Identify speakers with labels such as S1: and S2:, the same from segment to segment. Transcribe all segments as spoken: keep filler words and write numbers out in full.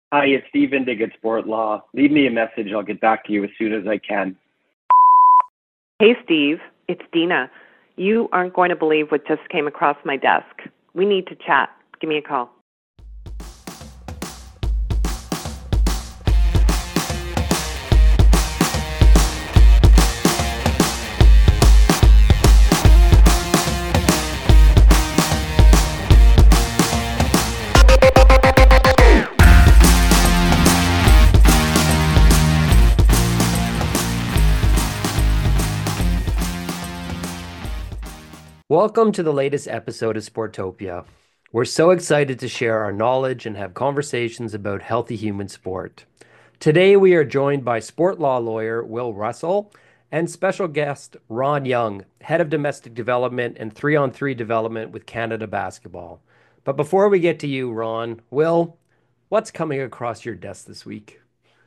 S1: Hi, it's Steve Indig at Sport Law. Leave me a message. I'll get back to you as soon as I can.
S2: Hey, Steve. It's Dina. You aren't going to believe what just came across my desk. We need to chat. Give me a call.
S3: Welcome to the latest episode of Sportopia. We're so excited to share our knowledge and have conversations about healthy human sport. Today we are joined by sport law lawyer Will Russell and special guest Ron Young, head of domestic development and three-on-three development with Canada Basketball. But before we get to you, Ron, Will, what's coming across your desk this week?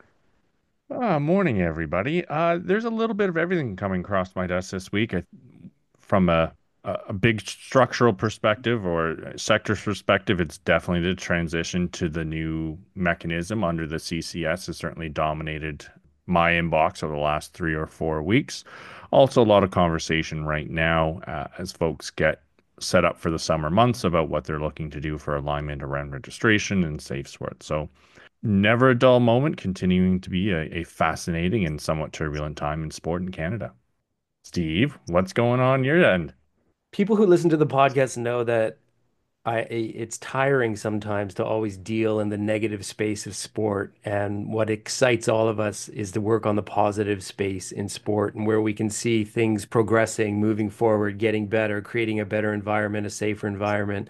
S4: Uh, morning, everybody. Uh, there's a little bit of everything coming across my desk this week. I, from a, a a big structural perspective or a sector perspective, it's definitely the transition to the new mechanism under the C C S has certainly dominated my inbox over the last three or four weeks. Also, a lot of conversation right now uh, as folks get set up for the summer months about what they're looking to do for alignment around registration and safe sport. So never a dull moment, continuing to be a, a fascinating and somewhat turbulent time in sport in Canada. Steve, what's going on your end?
S3: People who listen to the podcast know that I it's tiring sometimes to always deal in the negative space of sport. And what excites all of us is to work on the positive space in sport and where we can see things progressing, moving forward, getting better, creating a better environment, a safer environment.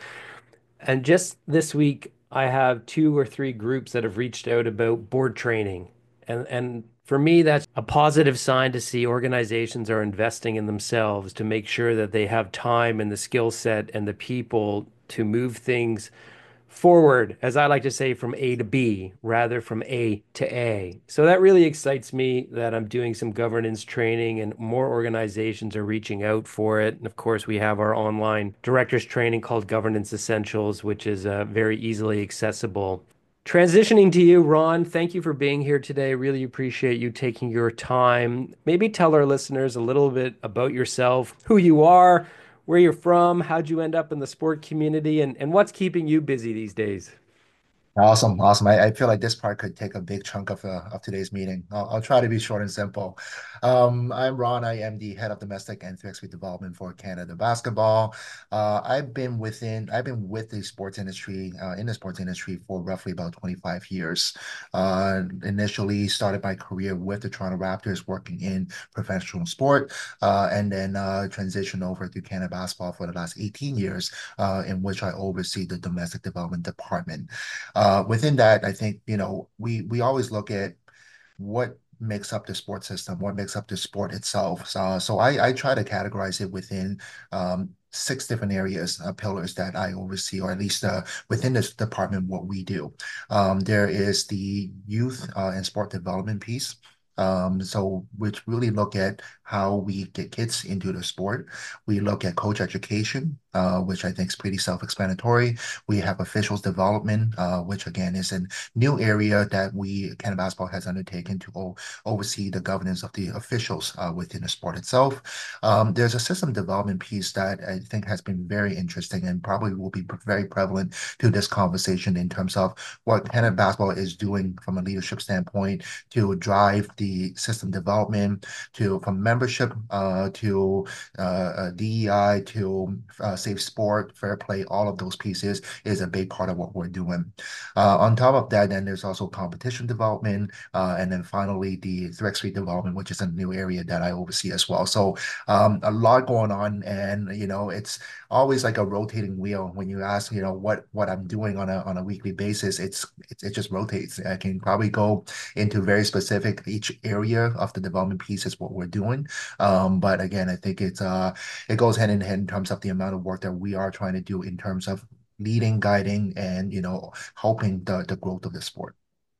S3: And just this week, I have two or three groups that have reached out about board training. And and for me, that's a positive sign to see organizations are investing in themselves to make sure that they have time and the skill set and the people to move things forward, as I like to say, from A to B rather from A to A. So that really excites me that I'm doing some governance training and more organizations are reaching out for it. And of course, we have our online directors training called Governance Essentials, which is uh, very easily accessible. Transitioning to you, Ron, thank you for being here today. Really appreciate you taking your time. Maybe tell our listeners a little bit about yourself, who you are, where you're from, how'd you end up in the sport community, and, and what's keeping you busy these days?
S5: Awesome, awesome. I, I feel like this part could take a big chunk of uh, of today's meeting. I'll, I'll try to be short and simple. Um, I'm Ron. I am the head of domestic and three-x-three development for Canada Basketball. Uh, I've been within, I've been with the sports industry, uh, in the sports industry for roughly about twenty-five years. Uh, initially started my career with the Toronto Raptors, working in professional sport, uh, and then uh, transitioned over to Canada Basketball for the last eighteen years, uh, in which I oversee the domestic development department. Uh, within that, I think, you know, we we always look at what makes up the sport system, what makes up the sport itself. So, so I, I try to categorize it within um, six different areas, uh, pillars that I oversee, or at least uh, within this department, what we do. Um, there is the youth uh, and sport development piece. Um, so which really look at how we get kids into the sport. We look at coach education, uh, which I think is pretty self-explanatory. We have officials development, uh, which again is a new area that we, Canada Basketball, has undertaken to o oversee the governance of the officials uh, within the sport itself. Um, there's a system development piece that I think has been very interesting and probably will be very prevalent to this conversation in terms of what Canada Basketball is doing from a leadership standpoint to drive the system development, to from membership uh, to uh, uh, D E I to uh, safe sport, fair play, all of those pieces is a big part of what we're doing. Uh, on top of that, then there's also competition development, uh, and then finally the three-x-three development, which is a new area that I oversee as well. So um, a lot going on, and you know, it's always like a rotating wheel. When you ask, you know, what what I'm doing on a on a weekly basis, it's it, it just rotates. I can probably go into very specific each area of the development piece is what we're doing. Um, but again, I think it's uh it goes hand in hand in terms of the amount of work that we are trying to do in terms of leading, guiding, and you know, helping the the growth of the sport.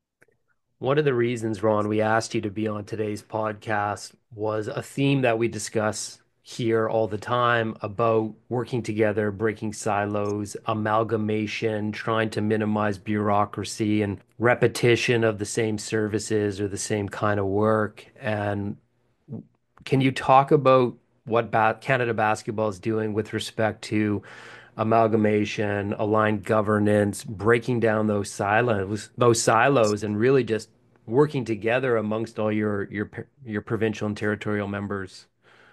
S3: One of the reasons, Ron, we asked you to be on today's podcast was a theme that we discuss hear all the time about working together, breaking silos, amalgamation, trying to minimize bureaucracy and repetition of the same services or the same kind of work. And can you talk about what ba Canada Basketball is doing with respect to amalgamation, aligned governance, breaking down those silos, those silos, and really just working together amongst all your your your provincial and territorial members?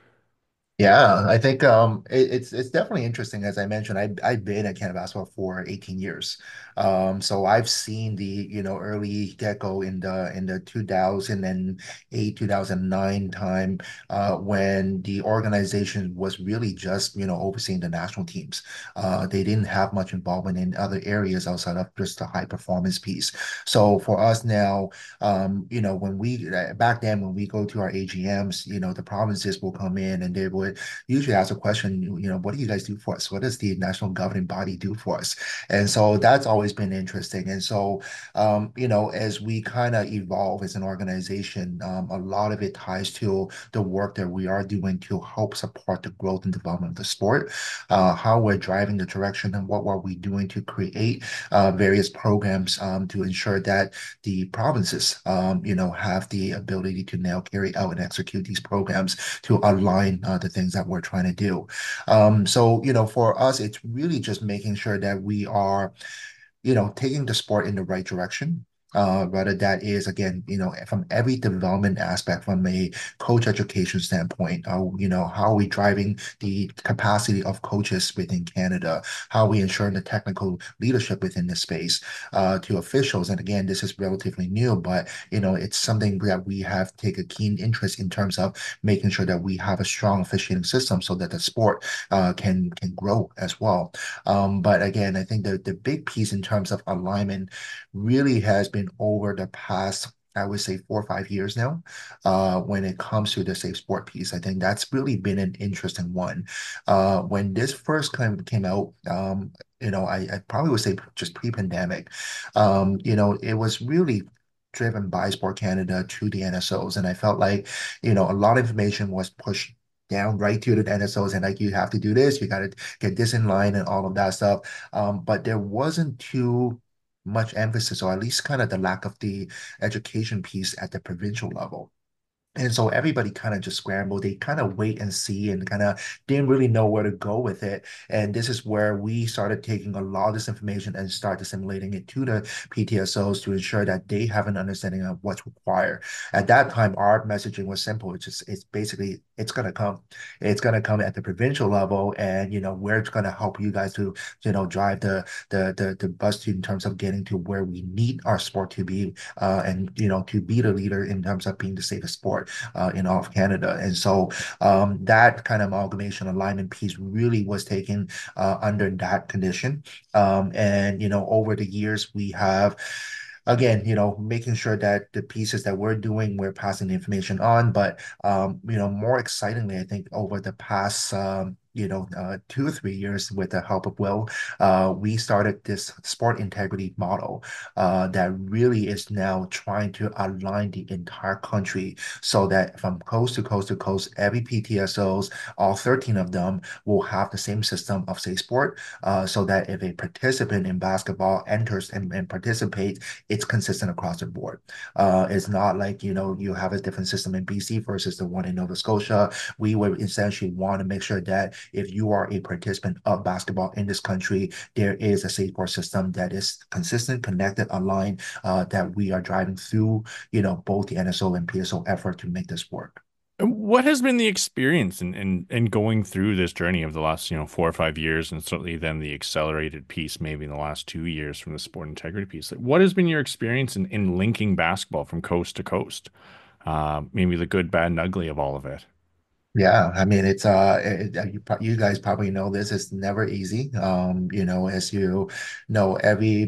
S5: Yeah, I think um, it, it's it's definitely interesting. As I mentioned, I I've been at Canada Basketball for eighteen years, um, so I've seen the you know early get-go in the in the two thousand eight two thousand nine time uh, when the organization was really just you know overseeing the national teams. Uh, they didn't have much involvement in other areas outside of just the high performance piece. So for us now, um, you know, when we uh, back then when we go to our A G Ms, you know, the provinces will come in and they would usually ask a question, you know, what do you guys do for us? What does the national governing body do for us? And so that's always been interesting. And so, um, you know, as we kind of evolve as an organization, um, a lot of it ties to the work that we are doing to help support the growth and development of the sport, uh, how we're driving the direction and what are we doing to create uh, various programs um, to ensure that the provinces, um, you know, have the ability to now carry out and execute these programs to align uh, the things that we're trying to do. Um, so, you know, for us, it's really just making sure that we are you know, taking the sport in the right direction. Uh, whether that is again, you know, from every development aspect, from a coach education standpoint, uh, you know, how are we driving the capacity of coaches within Canada? How are we ensuring the technical leadership within the space uh, to officials? And again, this is relatively new, but you know, it's something that we have take a keen interest in terms of making sure that we have a strong officiating system so that the sport uh, can can grow as well. Um, but again, I think the the big piece in terms of alignment really has been over the past, I would say, four or five years now. Uh, when it comes to the safe sport piece, I think that's really been an interesting one. Uh, when this first kind of came out, um, you know, I, I probably would say just pre-pandemic, um, you know, it was really driven by Sport Canada to the N S Os. And I felt like, you know, a lot of information was pushed down right to the N S Os and like you have to do this, you got to get this in line and all of that stuff. Um, but there wasn't too much emphasis, or at least kind of the lack of the education piece at the provincial level. And so everybody kind of just scrambled. They kind of wait and see and kind of didn't really know where to go with it. And this is where we started taking a lot of this information and start disseminating it to the P T S Os to ensure that they have an understanding of what's required. At that time, our messaging was simple. It's just, it's basically, it's going to come. It's going to come at the provincial level. And, you know, we're going to help you guys to, you know, drive the, the, the, the bus to in terms of getting to where we need our sport to be uh, and, you know, to be the leader in terms of being the safest sport uh, in all of Canada. And so um, that kind of amalgamation alignment piece really was taken uh, under that condition. Um, and, you know, over the years, we have again, you know, making sure that the pieces that we're doing, we're passing the information on. But, um, you know, more excitingly, I think over the past, um, you know, uh, two or three years with the help of Will, uh, we started this sport integrity model uh, that really is now trying to align the entire country so that from coast to coast to coast, every P T S Os, all thirteen of them, will have the same system of safe sport uh, so that if a participant in basketball enters and, and participates, it's consistent across the board. Uh, it's not like, you know, you have a different system in B C versus the one in Nova Scotia. We would essentially want to make sure that if you are a participant of basketball in this country, there is a safe sport system that is consistent, connected, aligned, uh, that we are driving through, you know, both the N S O and P S O effort to make this work.
S4: What has been the experience in, in in going through this journey of the last, you know, four or five years, and certainly then the accelerated piece maybe in the last two years from the sport integrity piece? Like, what has been your experience in, in linking basketball from coast to coast? Uh, maybe the good, bad, and ugly of all of it.
S5: Yeah, I mean it's uh it, it- you pro- you guys probably know this. It's never easy. Um, you know, as you know, every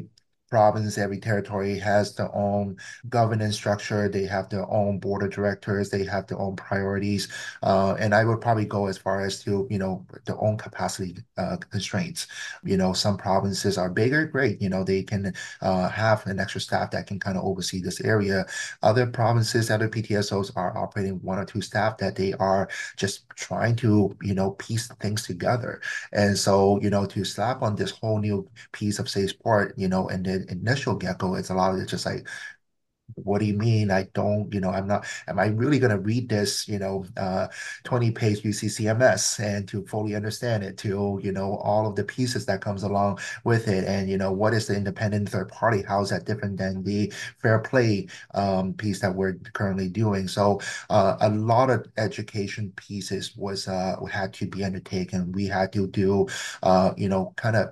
S5: province, every territory has their own governance structure. They have their own board of directors. They have their own priorities. Uh, and I would probably go as far as to, you know, their own capacity uh, constraints. You know, some provinces are bigger, great. You know, they can uh, have an extra staff that can kind of oversee this area. Other provinces, other P T S Os are operating one or two staff that they are just trying to, you know, piece things together. And so, you know, to slap on this whole new piece of say sport, you know, and the initial get-go, it's a lot of it's just like, what do you mean? I don't, you know, I'm not, am I really going to read this, you know, uh, twenty page U C C M S and to fully understand it, to, you know, all of the pieces that comes along with it. And, you know, what is the independent third party? How is that different than the fair play um, piece that we're currently doing? So uh, a lot of education pieces was, uh, had to be undertaken. We had to do, uh, you know, kind of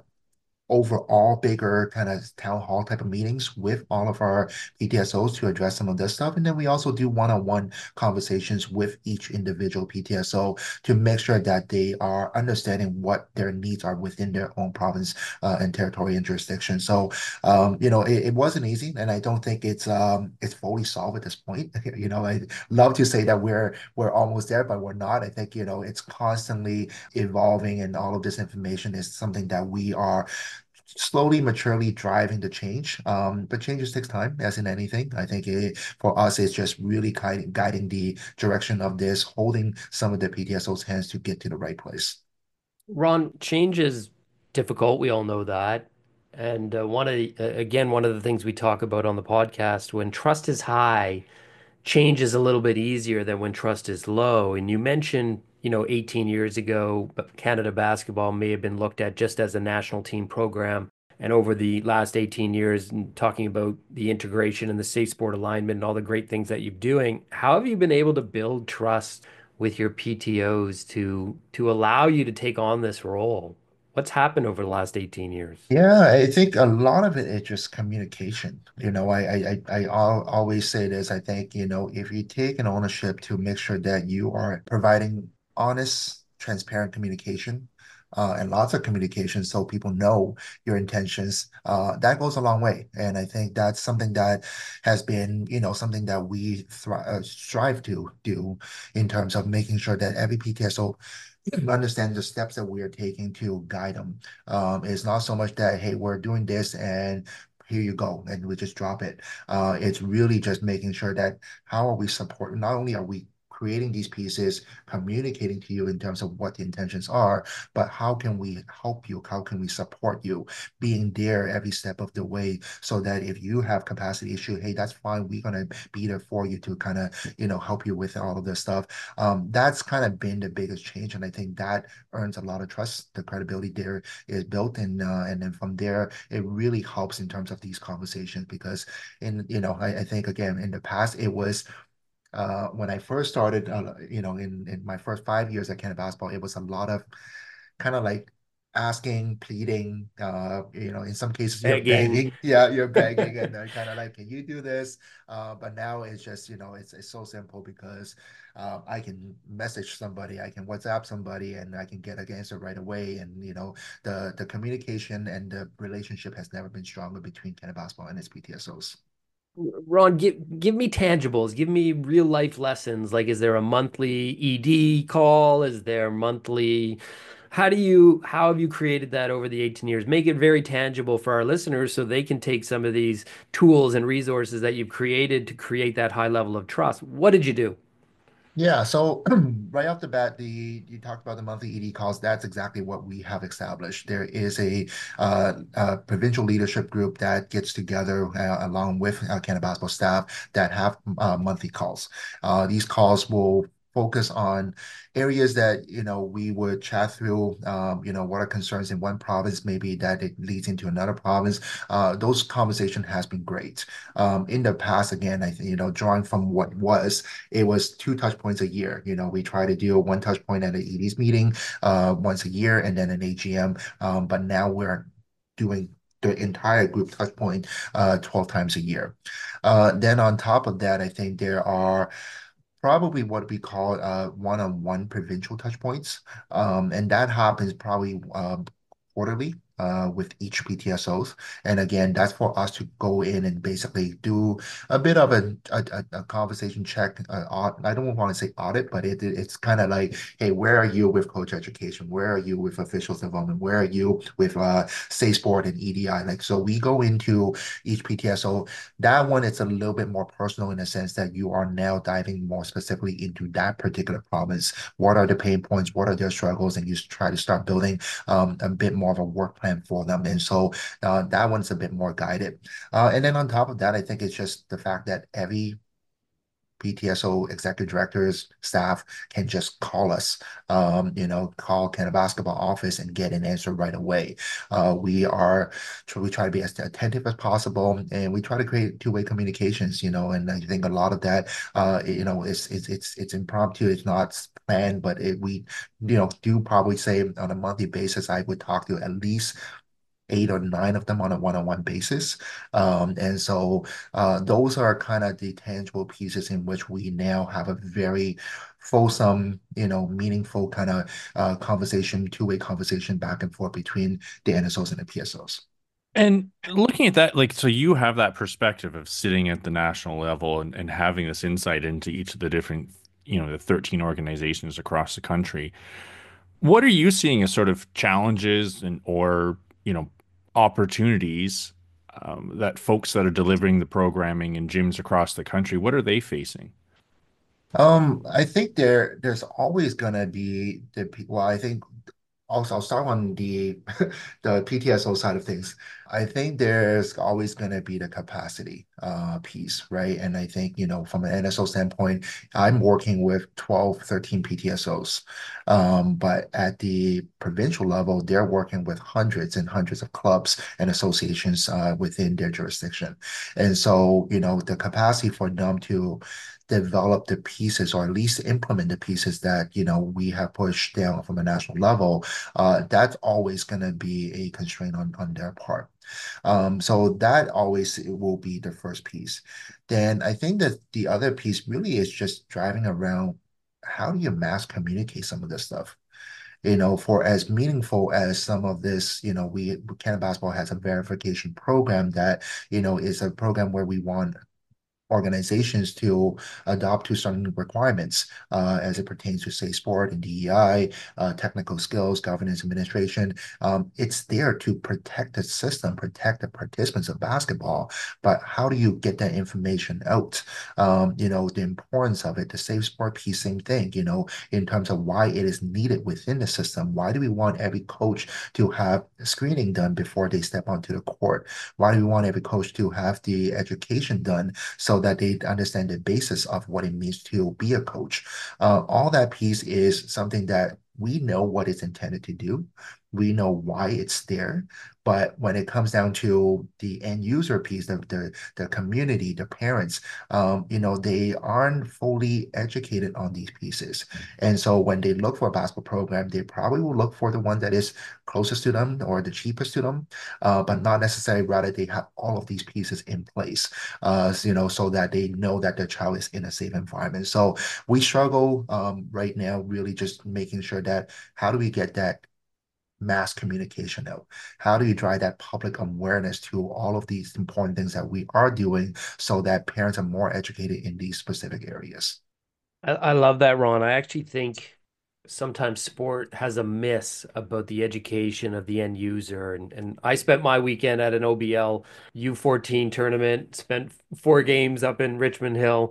S5: overall bigger kind of town hall type of meetings with all of our P T S Os to address some of this stuff. And then we also do one-on-one conversations with each individual P T S O to make sure that they are understanding what their needs are within their own province uh, and territory and jurisdiction. So, um, you know, it, it wasn't easy, and I don't think it's um, it's fully solved at this point. You know, I love to say that we're we're almost there, but we're not. I think, you know, it's constantly evolving, and all of this information is something that we are slowly, maturely driving the change. Um, but changes takes time, as in anything. I think it, for us, it's just really guiding, guiding the direction of this, holding some of the P T S O's hands to get to the right place.
S3: Ron, change is difficult. We all know that. And uh, one of the, uh, again, one of the things we talk about on the podcast, when trust is high, change is a little bit easier than when trust is low. And you mentioned, you know, eighteen years ago, Canada basketball may have been looked at just as a national team program. And over the last eighteen years, and talking about the integration and the safe sport alignment and all the great things that you're doing, how have you been able to build trust with your P T Os to to allow you to take on this role? What's happened over the last eighteen years?
S5: Yeah, I think a lot of it is just communication. You know, I I I I al always say this. I think, you know, if you take an ownership to make sure that you are providing honest, transparent communication, uh, and lots of communication so people know your intentions, uh, that goes a long way. And I think that's something that has been, you know, something that we thri uh, strive to do in terms of making sure that every P T S O understand the steps that we are taking to guide them. Um, it's not so much that, hey, we're doing this and here you go, and we just drop it. Uh, it's really just making sure that how are we supporting, not only are we creating these pieces, communicating to you in terms of what the intentions are, but how can we help you? How can we support you? Being there every step of the way so that if you have capacity issue, hey, that's fine. We're gonna be there for you to kind of, you know, help you with all of this stuff. Um, that's kind of been the biggest change, and I think that earns a lot of trust. The credibility there is built, and uh, and then from there, it really helps in terms of these conversations because, in you know, I, I think again in the past it was uh, when I first started, uh, you know, in in my first five years at Canada Basketball, it was a lot of kind of like asking, pleading, uh, you know, in some cases you're
S3: Begging.
S5: begging, yeah, you're begging, and they're kind of like, can you do this? Uh, but now it's just, you know, it's it's so simple because uh, I can message somebody, I can WhatsApp somebody, and I can get an answer right away. And you know, the the communication and the relationship has never been stronger between Canada Basketball and its P T S Os.
S3: Ron, give give me tangibles. Give me real life lessons. Like, is there a monthly E D call? Is there monthly? How do you how have you created that over the eighteen years? Make it very tangible for our listeners so they can take some of these tools and resources that you've created to create that high level of trust. What did you do?
S5: Yeah, so right off the bat, the you talked about the monthly E D calls. That's exactly what we have established. There is a, uh, uh provincial leadership group that gets together uh, along with uh, Canada Basketball staff that have uh, monthly calls. Uh, these calls will focus on areas that you know we would chat through. Um, you know what are concerns in one province, maybe that it leads into another province. Uh, those conversation has been great. Um, in the past, again, I think you know drawing from what was it was two touch points a year. You know, we try to do one touch point at an E D's meeting uh, once a year and then an A G M. Um, but now we're doing the entire group touch point uh, twelve times a year. Uh, then on top of that, I think there are probably what we call uh, one-on-one provincial touch points. Um, and that happens probably um, quarterly. uh, with each P T S Os. And again, that's for us to go in and basically do a bit of a a, a, a conversation check. Uh, aud- I don't want to say audit, but it, it's kind of like, hey, where are you with coach education? Where are you with officials development? Where are you with uh, Say Sport and E D I? Like, so we go into each P T S O. That one, it's a little bit more personal in the sense that you are now diving more specifically into that particular province. What are the pain points? What are their struggles? And you try to start building um, a bit more of a work plan for them. And so uh, that one's a bit more guided. Uh, and then on top of that, I think it's just the fact that every P T S O executive directors, staff can just call us, um, you know, call Canada Basketball office and get an answer right away. Uh, we are, we try to be as attentive as possible, and we try to create two-way communications, you know, and I think a lot of that, uh, you know, it's it's it's it's impromptu, it's not planned, but it, we, you know, do probably say on a monthly basis, I would talk to at least eight or nine of them on a one-on-one basis. Um, and so uh, those are kind of the tangible pieces in which we now have a very fulsome, you know, meaningful kind of uh, conversation, two-way conversation back and forth between the N S Os and the P S Os.
S4: And looking at that, like, so you have that perspective of sitting at the national level and, and having this insight into each of the different, you know, the thirteen organizations across the country. What are you seeing as sort of challenges and or, you know, opportunities um, that folks that are delivering the programming in gyms across the country, what are they facing?
S5: Um, I think there there's always gonna be the pe- well, I think also I'll start on the the P T S O side of things. I think there's always gonna be the capacity uh piece, right? And I think, you know, from an N S O standpoint, I'm working with twelve, thirteen P T S Os. Um, but at the provincial level, they're working with hundreds and hundreds of clubs and associations uh within their jurisdiction. And so, you know, the capacity for them to develop the pieces or at least implement the pieces that you know we have pushed down from a national level, uh, that's always going to be a constraint on on their part. Um, so that always will be the first piece. Then I think that the other piece really is just driving around. How do you mass communicate some of this stuff? You know, for as meaningful as some of this, you know, we Canada Basketball has a verification program that, you know, is a program where we want organizations to adopt to certain requirements uh, as it pertains to, say, sport and D E I, uh, technical skills, governance, administration. Um, it's there to protect the system, protect the participants of basketball. But how do you get that information out? Um, you know, the importance of it, the safe sport piece, same thing, you know, in terms of why it is needed within the system. Why do we want every coach to have screening done before they step onto the court? Why do we want every coach to have the education done so that they understand the basis of what it means to be a coach? Uh, all that piece is something that we know what it's intended to do. We know why it's there. But when it comes down to the end user piece, the the, the community, the parents, um, you know, they aren't fully educated on these pieces. And so when they look for a basketball program, they probably will look for the one that is closest to them or the cheapest to them, uh, but not necessarily rather they have all of these pieces in place, uh, you know, so that they know that their child is in a safe environment. So we struggle um, right now, really just making sure that how do we get that mass communication out? How do you drive that public awareness to all of these important things that we are doing so that parents are more educated in these specific areas?
S3: I, I love that, Ron. I actually think sometimes sport has a miss about the education of the end user. And, and I spent my weekend at an O B L U fourteen tournament, spent four games up in Richmond Hill.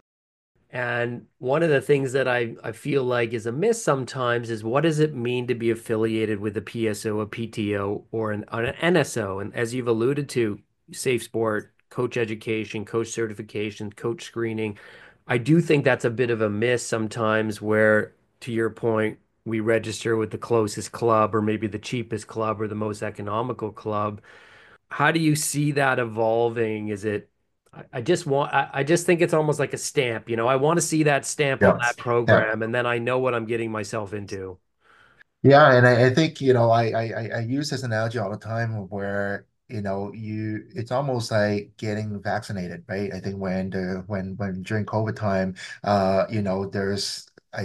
S3: And one of the things that I, I feel like is a miss sometimes is what does it mean to be affiliated with a P S O, a P T O, or an, an N S O? And as you've alluded to, Safe Sport, coach education, coach certification, coach screening. I do think that's a bit of a miss sometimes where, to your point, we register with the closest club or maybe the cheapest club or the most economical club. How do you see that evolving? Is it, I, I just want, I, I just think it's almost like a stamp, you know, I want to see that stamp on
S5: Yeah.
S3: that
S5: Yeah.
S3: program and then I know what I'm getting myself into.
S5: Yeah, and I, I think, you know, I, I I I use this analogy all the time where, you know, you it's almost like getting vaccinated, right? I think when the when when during COVID time, uh, you know, there's I think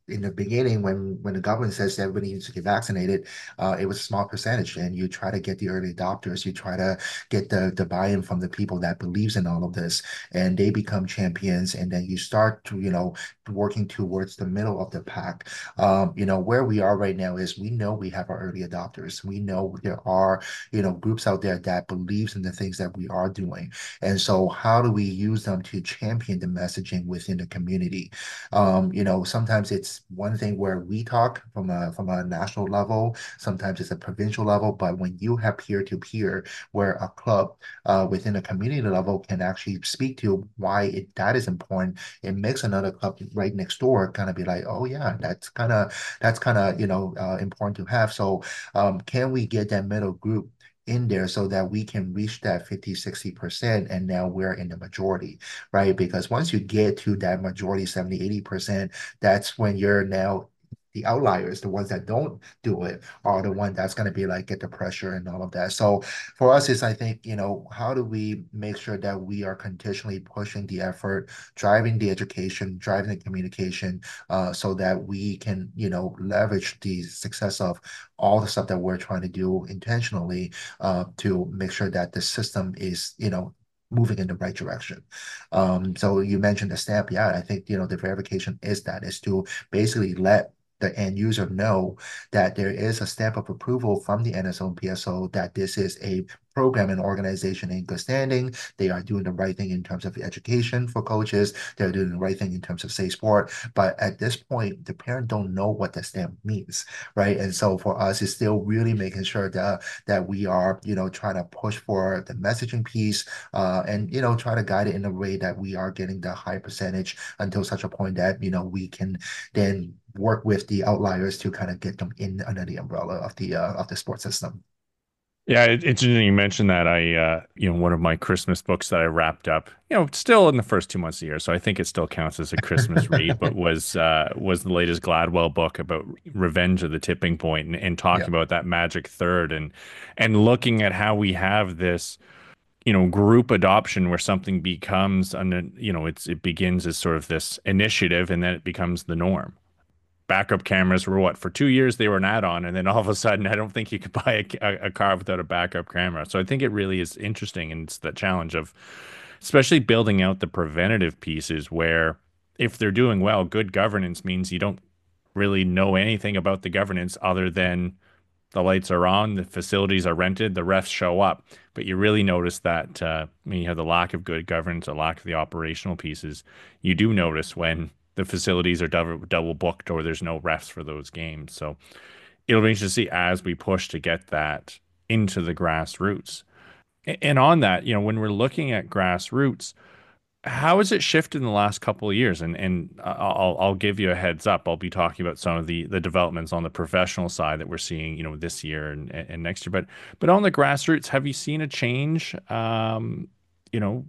S5: in the beginning, when when the government says everybody needs to get vaccinated, uh, it was a small percentage, and you try to get the early adopters, you try to get the the buy-in from the people that believes in all of this, and they become champions, and then you start to, you know, working towards the middle of the pack. Um, you know, where we are right now is we know we have our early adopters. We know there are, you know, groups out there that believes in the things that we are doing. And so how do we use them to champion the messaging within the community? Um, you know, sometimes it's one thing where we talk from a from a national level, sometimes it's a provincial level, but when you have peer-to-peer where a club uh, within a community level can actually speak to why it, that is important, it makes another club right next door kind of be like, oh yeah, that's kind of that's kind of, you know, uh, important to have. So um, can we get that middle group in there so that we can reach that fifty, sixty percent, and now we're in the majority, right? Because once you get to that majority, seventy, eighty percent, that's when you're now the outliers, the ones that don't do it, are the one that's going to be like get the pressure and all of that. So for us, is I think, you know, how do we make sure that we are continually pushing the effort, driving the education, driving the communication, uh, so that we can, you know, leverage the success of all the stuff that we're trying to do intentionally, uh, to make sure that the system is, you know, moving in the right direction. Um, so you mentioned the stamp. Yeah, I think, you know, the verification is that, is to basically let the end user know that there is a stamp of approval from the N S O and P S O that this is a program and organization in good standing. They are doing the right thing in terms of education for coaches. They're doing the right thing in terms of safe sport. But at this point, the parent don't know what the stamp means, right? And so for us, it's still really making sure that that we are, you know, trying to push for the messaging piece, uh, and, you know, try to guide it in a way that we are getting the high percentage until such a point that, you know, we can then work with the outliers to kind of get them in under the umbrella of the uh, of the sports system.
S4: Yeah, it, it's interesting you mentioned that. I, uh, you know, one of my Christmas books that I wrapped up, you know, still in the first two months of the year, so I think it still counts as a Christmas read, but was uh, was the latest Gladwell book about Revenge of the Tipping Point, and, and talking
S5: Yeah.
S4: about that magic third, and and looking at how we have this, you know, group adoption where something becomes, an, you know, it's it begins as sort of this initiative, and then it becomes the norm. Backup cameras were what, for two years they were an add-on, and then all of a sudden I don't think you could buy a, a, a car without a backup camera. So I think it really is interesting, and it's the challenge of especially building out the preventative pieces where if they're doing well, good governance means you don't really know anything about the governance other than the lights are on, the facilities are rented, the refs show up. But you really notice that uh, when you have the lack of good governance, a lack of the operational pieces, you do notice when the facilities are double, double booked or there's no refs for those games. So it'll be interesting to see as we push to get that into the grassroots. And on that, you know, when we're looking at grassroots, how has it shifted in the last couple of years? And and I'll I'll give you a heads up. I'll be talking about some of the the developments on the professional side that we're seeing, you know, this year and and next year. But but on the grassroots, have you seen a change, um, you know,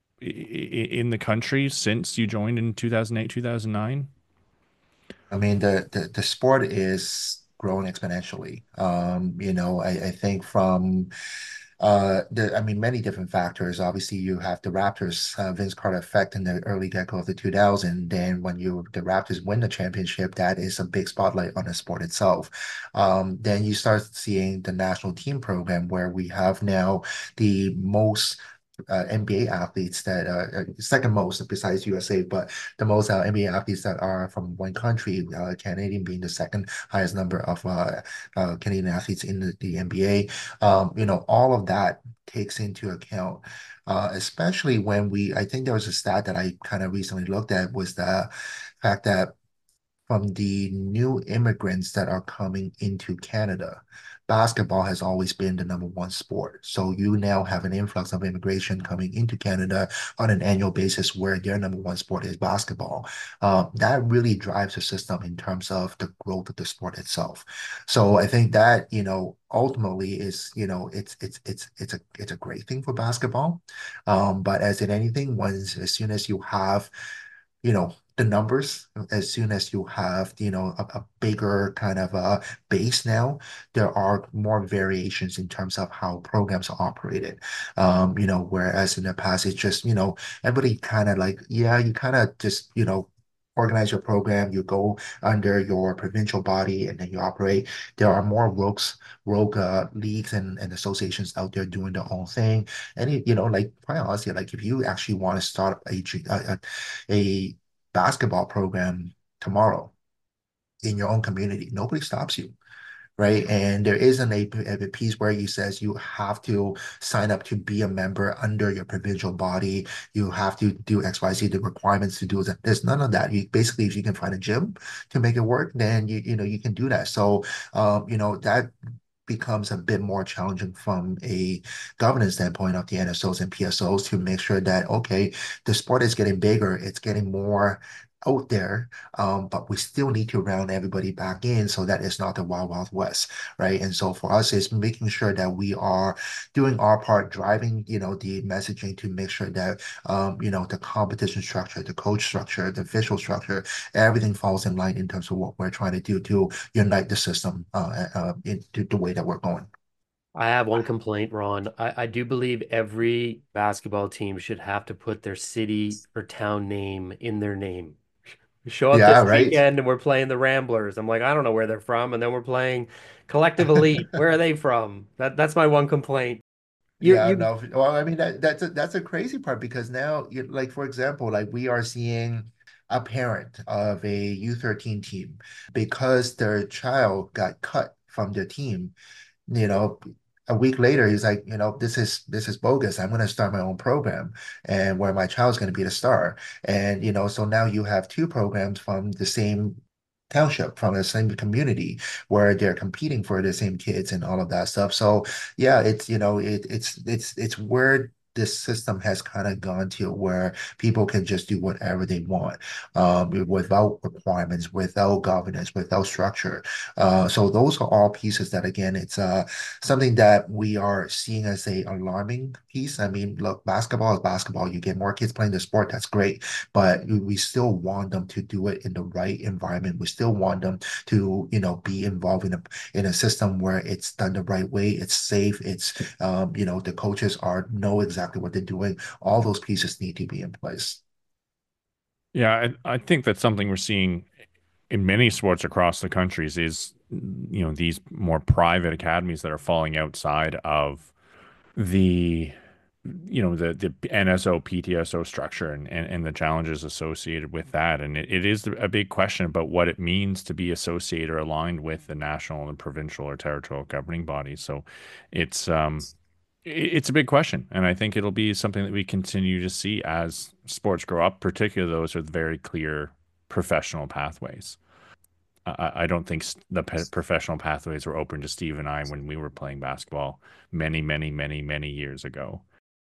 S4: in the country since you joined in two thousand eight, two thousand nine?
S5: I mean, the the, the sport is growing exponentially. Um, you know, I, I think from uh the I mean many different factors. Obviously, you have the Raptors, uh, Vince Carter effect in the early decade of the two thousand. Then when you the Raptors win the championship, that is a big spotlight on the sport itself. Um, then you start seeing the national team program where we have now the most uh, N B A athletes that uh, uh, second most besides U S A, but the most uh, N B A athletes that are from one country, uh, Canadian being the second highest number of uh, uh, Canadian athletes in the, the N B A. Um, you know, all of that takes into account, uh, especially when we, I think there was a stat that I kind of recently looked at was the fact that from the new immigrants that are coming into Canada, basketball has always been the number one sport. So you now have an influx of immigration coming into Canada on an annual basis where their number one sport is basketball. Uh, that really drives the system in terms of the growth of the sport itself. So I think that, you know, ultimately is, you know, it's it's it's it's a it's a great thing for basketball. Um, but as in anything, once as soon as you have, you know, the numbers, as soon as you have, you know, a, a bigger kind of a base now, there are more variations in terms of how programs are operated. Um, you know, whereas in the past, it's just, you know, everybody kind of like, yeah, you kind of just, you know, organize your program, you go under your provincial body, and then you operate. There are more rogues, rogue uh, leagues and, and associations out there doing their own thing. And it, you know, like quite honestly, like if you actually want to start a a, a basketball program tomorrow in your own community, nobody stops you, right? And there isn't a, a piece where he says you have to sign up to be a member under your provincial body. You have to do X, Y, Z, the requirements to do that. There's none of that. You basically, if you can find a gym to make it work, then you you know you can do that. So, um, you know that becomes a bit more challenging from a governance standpoint of the N S Os and P S Os to make sure that, okay, the sport is getting bigger, it's getting more out there, um, but we still need to round everybody back in so that it's not the wild, wild west, right? And so for us, it's making sure that we are doing our part, driving, you know, the messaging to make sure that, um, you know, the competition structure, the coach structure, the official structure, everything falls in line in terms of what we're trying to do to unite the system uh, uh, into the way that we're going.
S3: I have one complaint, Ron. I, I do believe every basketball team should have to put their city or town name in their name. We show up
S5: Yeah,
S3: this
S5: right.
S3: weekend and we're playing the Ramblers. I'm like, I don't know where they're from. And then we're playing Collective Elite. Where are they from? That that's my one complaint. You
S5: Yeah,
S3: you
S5: no. Well, I mean that that's a, that's a crazy part because now, you, like for example, like we are seeing a parent of a U thirteen team because their child got cut from their team. You know, a week later, he's like, you know, this is this is bogus. I'm going to start my own program, and where my child's going to be the star. And you know, so now you have two programs from the same township, from the same community, where they're competing for the same kids and all of that stuff. So yeah, it's you know, it it's it's it's where this system has kind of gone to where people can just do whatever they want, um, without requirements, without governance, without structure. Uh, so those are all pieces that, again, it's uh, something that we are seeing as a alarming piece. I mean, look, basketball is basketball. You get more kids playing the sport, that's great, but we we still want them to do it in the right environment. We still want them to, you know, be involved in a in a system where it's done the right way, it's safe, it's um, you know, the coaches are know exactly what they're doing. All those pieces need to be in place.
S4: Yeah, I, I think that's something we're seeing in many sports across the countries is, you know, these more private academies that are falling outside of the, you know, the the N S O, P T S O structure and, and, and the challenges associated with that. And it, it is a big question about what it means to be associated or aligned with the national and provincial or territorial governing bodies. So it's um it's a big question, and I think it'll be something that we continue to see as sports grow up, particularly those with very clear professional pathways. I, I don't think the professional pathways were open to Steve and I when we were playing basketball many, many, many, many years ago.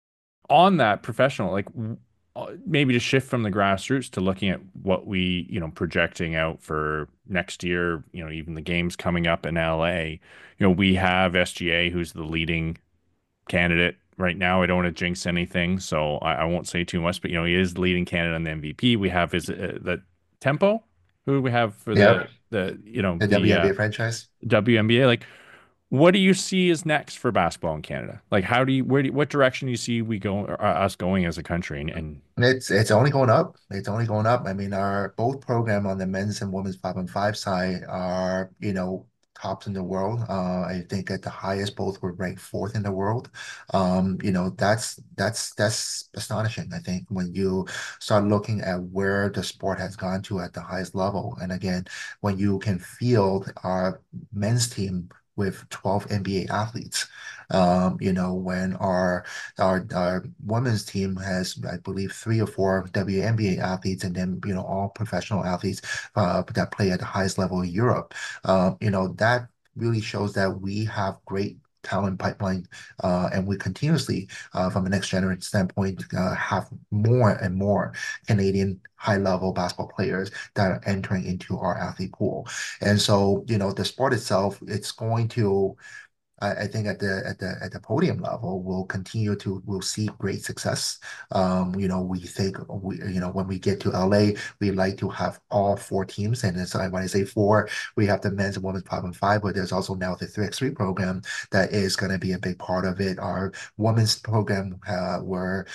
S4: On that professional, like uh, maybe to shift from the grassroots to looking at what we, you know, projecting out for next year, you know, even the games coming up in L A, you know, we have S G A, who's the leading candidate right now. I don't want to jinx anything, so I, I won't say too much. But you know, he is the leading candidate on the M V P. We have his uh, the Tempo, who do we have for
S5: Yeah,
S4: the the you know
S5: the
S4: the uh,
S5: W N B A franchise.
S4: W N B A. Like, what do you see as next for basketball in Canada? Like, how do you where do you, what direction do you see we go uh, us going as a country? And, and
S5: It's it's only going up. It's only going up. I mean, our both program on the men's and women's five on five side are, you know, tops in the world. Uh, I think at the highest, both were ranked fourth in the world. Um, you know, that's that's that's astonishing. I think when you start looking at where the sport has gone to at the highest level, and again, when you can field our men's team with twelve N B A athletes, um, you know, when our our our women's team has, I believe, three or four W N B A athletes, and then you know all professional athletes uh, that play at the highest level in Europe. Uh, you know that really shows that we have great talent pipeline, uh, and we continuously, uh, from the next generation standpoint, uh, have more and more Canadian high-level basketball players that are entering into our athlete pool. And so, you know, the sport itself, it's going to I, I think at the at the at the podium level, we'll continue to we'll see great success. Um, you know, we think we you know when we get to L A, we like to have all four teams, and so when I say four, we have the men's and women's five and five, but there's also now the three x three program that is going to be a big part of it. Our women's program, uh, where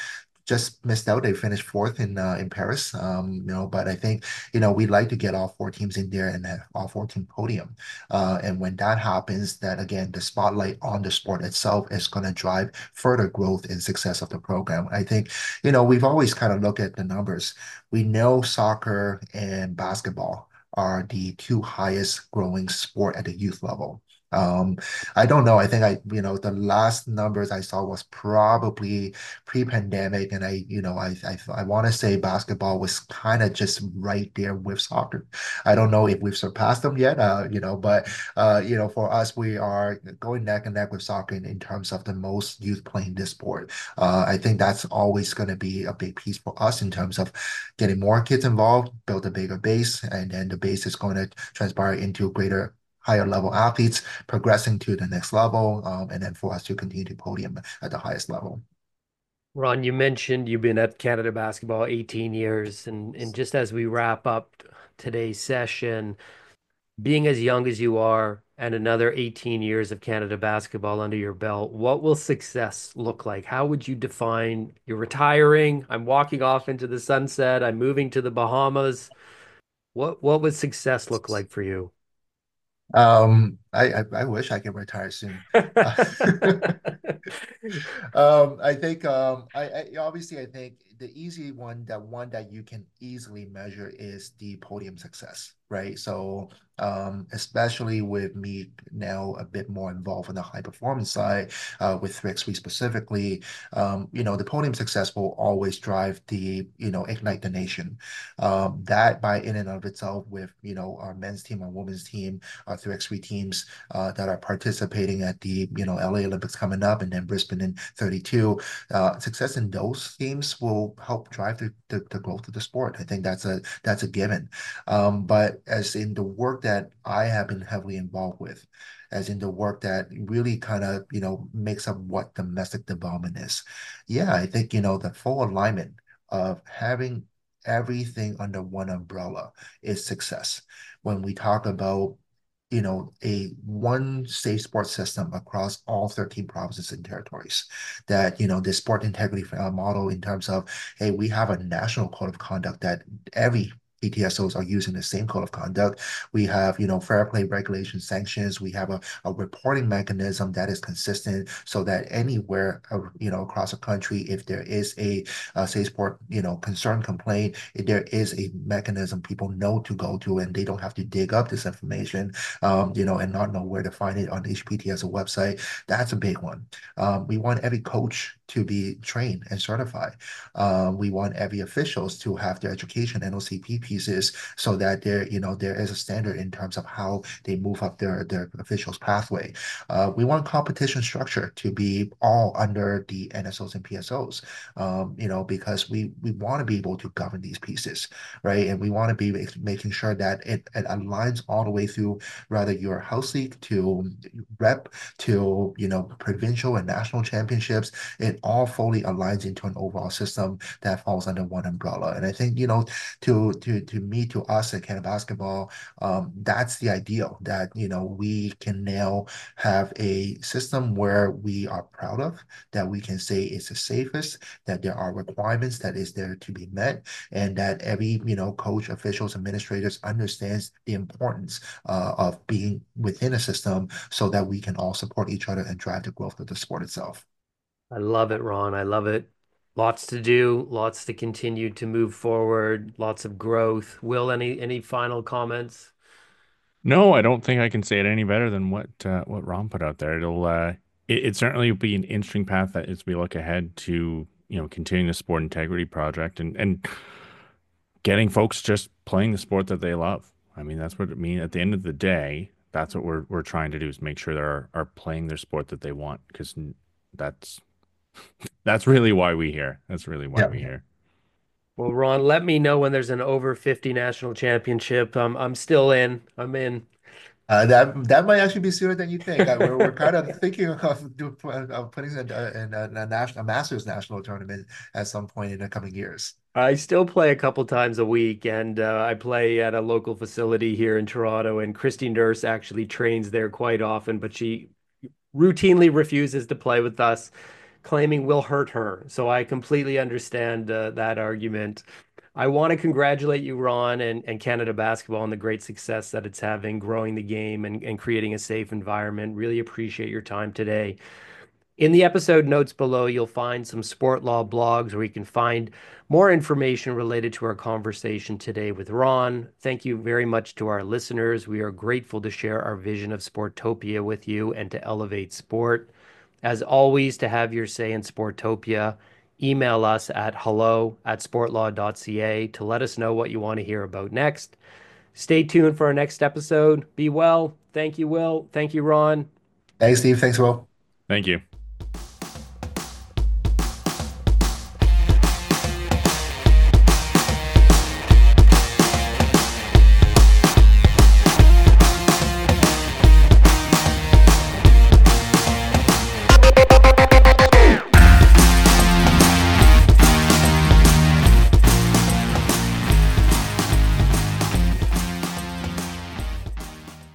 S5: just missed out. They finished fourth in uh, in Paris. Um, you know, but I think you know we'd like to get all four teams in there and have all four team podium. Uh, and when that happens, that again, the spotlight on the sport itself is going to drive further growth and success of the program. I think, you know, we've always kind of looked at the numbers. We know soccer and basketball are the two highest growing sport at the youth level. Um, I don't know. I think I, you know, the last numbers I saw was probably pre-pandemic, and I, you know, I, I, I want to say basketball was kind of just right there with soccer. I don't know if we've surpassed them yet, uh, you know, but uh, you know, for us, we are going neck and neck with soccer in, in terms of the most youth playing this sport. Uh, I think that's always going to be a big piece for us in terms of getting more kids involved, build a bigger base, and then the base is going to transpire into greater higher level athletes progressing to the next level, um, and then for us to continue to podium at the highest level.
S3: Ron, you mentioned you've been at Canada Basketball eighteen years, and and just as we wrap up today's session, being as young as you are and another eighteen years of Canada Basketball under your belt, what will success look like? How would you define you're retiring? I'm walking off into the sunset. I'm moving to the Bahamas. What what would success look like for you?
S5: Um, I, I I wish I could retire soon. Uh, um, I think um, I, I obviously I think the easy one, that one that you can easily measure is the podium success, right? So um, especially with me now a bit more involved in the high performance side, uh, with three X three specifically, um, you know, the podium success will always drive the, you know, ignite the nation. Um, that by in and of itself with, you know, our men's team, our women's team, our three X three teams uh, that are participating at the, you know, L A Olympics coming up, and then Brisbane in thirty-two. Uh, success in those teams will help drive the, the, the growth of the sport. I think that's a that's a given. Um, but as in the work that I have been heavily involved with, as in the work that really kind of, you know, makes up what domestic development is. Yeah, I think, you know, the full alignment of having everything under one umbrella is success. When we talk about, you know, a one safe sports system across all thirteen provinces and territories, that, you know, this sport integrity uh, model in terms of, hey, we have a national code of conduct that every P T S Os are using the same code of conduct. We have, you know, fair play regulation sanctions. We have a, a reporting mechanism that is consistent so that anywhere, uh, you know, across the country, if there is a, uh, say, sport, you know, concern complaint, if there is a mechanism people know to go to, and they don't have to dig up this information, um, you know, and not know where to find it on H P T S website. That's a big one. Um, we want every coach to be trained and certified. Um, we want every officials to have their education N O C P pieces so that there, you know, there is a standard in terms of how they move up their their officials pathway. Uh, we want competition structure to be all under the N S Os and P S Os, um, you know, because we we want to be able to govern these pieces, right? And we want to be making sure that it, it aligns all the way through, rather your house league to rep to, you know, provincial and national championships. It all fully aligns into an overall system that falls under one umbrella. And I think, you know, to to to me, to us at Canada Basketball, um, that's the ideal, that, you know, we can now have a system where we are proud of, that we can say it's the safest, that there are requirements that is there to be met, and that every, you know, coach, officials, administrators understands the importance uh, of being within a system so that we can all support each other and drive the growth of the sport itself.
S3: I love it, Ron. I love it. Lots to do, lots to continue to move forward, lots of growth. Will, any any final comments?
S4: No, I don't think I can say it any better than what uh, what Ron put out there. It'll uh, it, it certainly will be an interesting path that as we look ahead to, you know, continuing the sport integrity project and and getting folks just playing the sport that they love. I mean, that's what it means. At the end of the day, that's what we're we're trying to do, is make sure they are are playing their sport that they want, because that's that's really why we here. That's really why
S5: Yeah.
S4: we here.
S3: Well, Ron, let me know when there's an over fifty national championship. Um, I'm still in. I'm in.
S5: Uh, that that might actually be sooner than you think. Uh, we're we're kind of thinking of do, of putting in a, in a, a national a Masters national tournament at some point in the coming years.
S3: I still play a couple times a week, and uh, I play at a local facility here in Toronto. And Christy Nurse actually trains there quite often, but she routinely refuses to play with us claiming will hurt her. So I completely understand uh, that argument. I want to congratulate you, Ron, and, and Canada Basketball on the great success that it's having, growing the game and, and creating a safe environment. Really appreciate your time today. In the episode notes below, you'll find some sport law blogs where you can find more information related to our conversation today with Ron. Thank you very much to our listeners. We are grateful to share our vision of Sportopia with you and to elevate sport. As always, to have your say in Sportopia, email us at hello at sportlaw dot c a to let us know what you want to hear about next. Stay tuned for our next episode. Be well. Thank you, Will. Thank you, Ron.
S5: Thanks, Steve. Thanks, Will.
S4: Thank you.